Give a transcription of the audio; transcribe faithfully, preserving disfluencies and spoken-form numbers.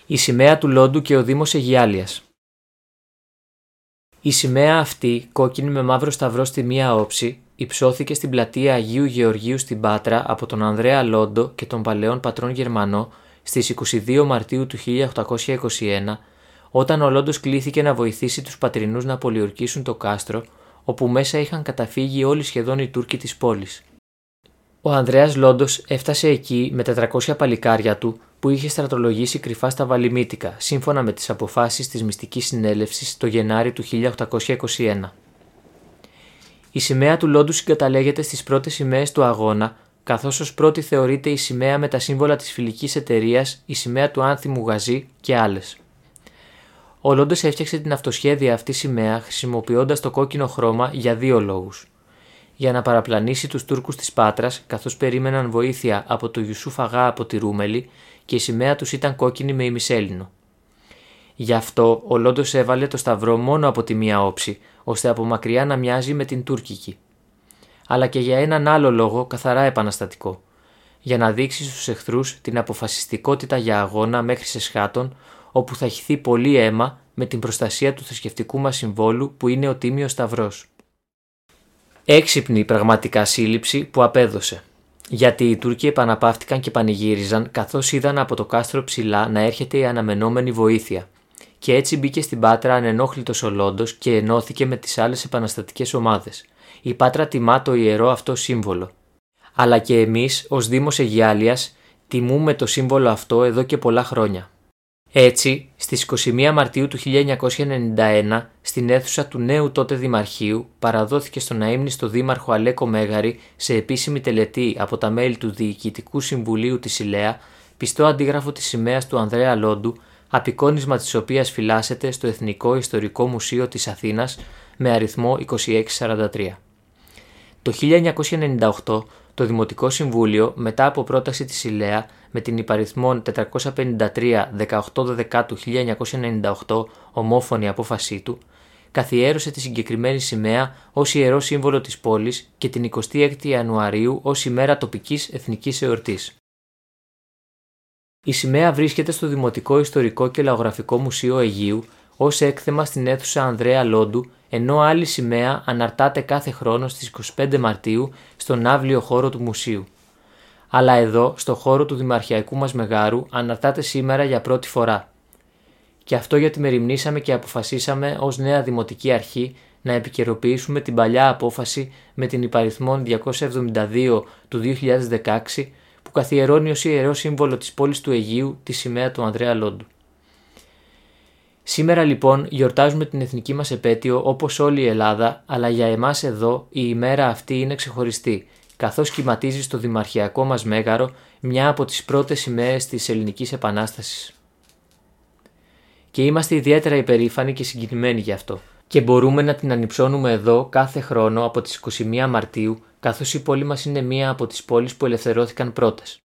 Η σημαία του Λόντου και ο Δήμος Αιγιάλειας. Η σημαία αυτή, κόκκινη με μαύρο σταυρό στη μία όψη, υψώθηκε στην πλατεία Αγίου Γεωργίου στην Πάτρα από τον Ανδρέα Λόντο και τον παλαιόν πατρόν Γερμανό στις είκοσι δύο Μαρτίου του χίλια οκτακόσια είκοσι ένα, όταν ο Λόντος κλήθηκε να βοηθήσει τους πατρινούς να πολιορκήσουν το κάστρο, όπου μέσα είχαν καταφύγει όλοι σχεδόν οι Τούρκοι της πόλης. Ο Ανδρέας Λόντος έφτασε εκεί με τετρακόσια παλικάρια του, που είχε στρατολογήσει κρυφά στα Βαλιμίτικα, σύμφωνα με τις αποφάσεις της Μυστικής Συνέλευσης το Γενάρη του χίλια οκτακόσια είκοσι ένα. Η σημαία του Λόντου συγκαταλέγεται στις πρώτες σημαίες του αγώνα, καθώς ως πρώτη θεωρείται η σημαία με τα σύμβολα της φιλικής εταιρείας, η σημαία του άνθιμου Γαζί και άλλες. Ο Λόντος έφτιαξε την αυτοσχέδια αυτή σημαία χρησιμοποιώντας το κόκκινο χρώμα για δύο λόγους. Για να παραπλανήσει τους Τούρκους της Πάτρας, καθώς περίμεναν βοήθεια από το Ιουσούφ Αγά από τη Ρούμελη και η σημαία τους ήταν κόκκινη με ημισέλινο. Γι' αυτό ο Λόντος έβαλε το σταυρό μόνο από τη μία όψη, ώστε από μακριά να μοιάζει με την τουρκική. Αλλά και για έναν άλλο λόγο καθαρά επαναστατικό. Για να δείξει στους εχθρούς την αποφασιστικότητα για αγώνα μέχρι σε σχάτων, όπου θα χυθεί πολύ αίμα με την προστασία του θρησκευτικού μας συμβόλου που είναι ο Τίμιος Σταυρός. Έξυπνη πραγματικά σύλληψη που απέδωσε. Γιατί οι Τούρκοι επαναπαύτηκαν και πανηγύριζαν καθώς είδαν από το κάστρο ψηλά να έρχεται η αναμενόμενη βοήθεια. Και έτσι μπήκε στην Πάτρα ανενόχλητος ο Λόντος και ενώθηκε με τις άλλες επαναστατικές ομάδες. Η Πάτρα τιμά το ιερό αυτό σύμβολο. Αλλά και εμείς, ως Δήμος Αιγιάλειας, τιμούμε το σύμβολο αυτό εδώ και πολλά χρόνια. Έτσι, στις είκοσι μία Μαρτίου του χίλια εννιακόσια ενενήντα ένα, στην αίθουσα του νέου τότε Δημαρχείου, παραδόθηκε στον αείμνηστο Δήμαρχο Αλέκο Μέγαρη σε επίσημη τελετή από τα μέλη του Διοικητικού Συμβουλίου της Ηλέα, πιστό αντίγραφο της σημαίας του Ανδρέα Λόντου, απεικόνισμα της οποίας φυλάσσεται στο Εθνικό Ιστορικό Μουσείο της Αθήνας με αριθμό είκοσι έξι σαράντα τρία. Το χίλια εννιακόσια ενενήντα οκτώ, το Δημοτικό Συμβούλιο, μετά από πρόταση της Ηλέα, με την υπαριθμόν τετρακόσια πενήντα τρία δεκαοκτώ δώδεκα του χίλια εννιακόσια ενενήντα οκτώ ομόφωνη απόφασή του, καθιέρωσε τη συγκεκριμένη σημαία ως ιερό σύμβολο της πόλης και την εικοστή έκτη Ιανουαρίου ως ημέρα τοπικής εθνικής εορτής. Η σημαία βρίσκεται στο Δημοτικό Ιστορικό και Λαογραφικό Μουσείο Αιγείου ως έκθεμα στην αίθουσα Ανδρέα Λόντου, ενώ άλλη σημαία αναρτάται κάθε χρόνο στις είκοσι πέντε Μαρτίου στον αύλιο χώρο του μουσείου. Αλλά εδώ, στο χώρο του Δημαρχιακού μας Μεγάρου, αναρτάται σήμερα για πρώτη φορά. Και αυτό γιατί μεριμνήσαμε και αποφασίσαμε ως νέα Δημοτική Αρχή να επικαιροποιήσουμε την παλιά απόφαση με την υπαριθμόν διακόσια εβδομήντα δύο του δύο χιλιάδες δεκαέξι που καθιερώνει ως ιερό σύμβολο της πόλης του Αιγείου τη σημαία του Ανδρέα Λόντου. Σήμερα λοιπόν γιορτάζουμε την εθνική μας επέτειο όπως όλη η Ελλάδα, αλλά για εμάς εδώ η ημέρα αυτή είναι ξεχωριστή, καθώς κυματίζει στο Δημαρχιακό μας Μέγαρο μια από τις πρώτες σημαίες της Ελληνικής Επανάστασης. Και είμαστε ιδιαίτερα υπερήφανοι και συγκινημένοι γι' αυτό. Και μπορούμε να την ανυψώνουμε εδώ κάθε χρόνο από τις είκοσι μία Μαρτίου, καθώς η πόλη μας είναι μία από τις πόλεις που ελευθερώθηκαν πρώτες.